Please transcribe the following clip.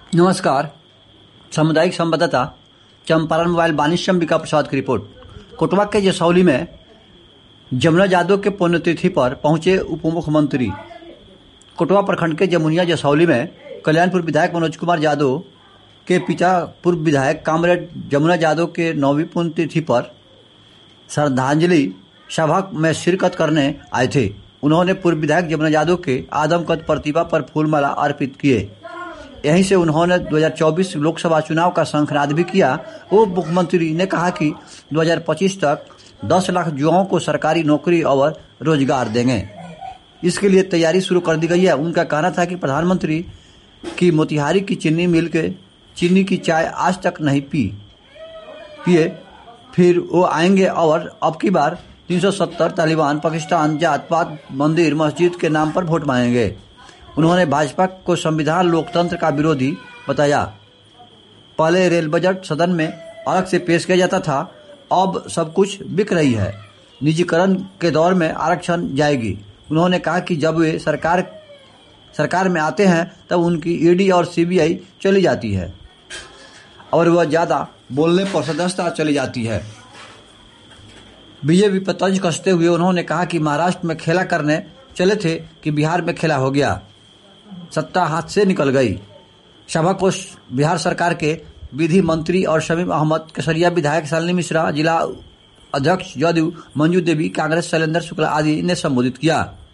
नमस्कार। सामुदायिक संवाददाता चंपारण मोबाइल बानिश अंबिका प्रसाद की रिपोर्ट। कोटवा के जसौली में जमुना यादव के पुण्यतिथि पर पहुंचे उप मुख्यमंत्री। कोटवा प्रखंड के जमुनिया जसौली में कल्याणपुर विधायक मनोज कुमार यादव के पिता पूर्व विधायक कामरेड जमुना यादव के 9वीं पुण्यतिथि पर श्रद्धांजलि सभा में शिरकत करने आए थे। उन्होंने पूर्व विधायक जमुना यादव के आदमकद प्रतिभा पर फूलमाला अर्पित किए। यहीं से उन्होंने 2024 लोकसभा चुनाव का शंखनाद भी किया। उप मुख्यमंत्री ने कहा कि 2025 तक 10 लाख युवाओं को सरकारी नौकरी और रोजगार देंगे। इसके लिए तैयारी शुरू कर दी गई है। उनका कहना था कि प्रधानमंत्री की मोतिहारी की चीनी मिल के चीनी की चाय आज तक नहीं पिए, फिर वो आएंगे और अब की बार 370 तालिबान पाकिस्तान जात पात मंदिर मस्जिद के नाम पर वोट मांगेंगे। उन्होंने भाजपा को संविधान लोकतंत्र का विरोधी बताया। पहले रेल बजट सदन में अलग से पेश किया जाता था, अब सब कुछ बिक रही है। निजीकरण के दौर में आरक्षण जाएगी। उन्होंने कहा कि जब वे सरकार में आते हैं तब उनकी ईडी और सीबीआई चली जाती है और वह ज़्यादा बोलने पर सदस्यता चली जाती है। बीजेपी पर तंज कसते हुए उन्होंने कहा कि महाराष्ट्र में खेला करने चले थे कि बिहार में खेला हो गया, सत्ता हाथ से निकल गई। सभा को बिहार सरकार के विधि मंत्री और शमीम अहमद, केसरिया विधायक शालिनी मिश्रा, जिला अध्यक्ष जदयू मंजू देवी, कांग्रेस शैलेंद्र शुक्ला आदि ने संबोधित किया।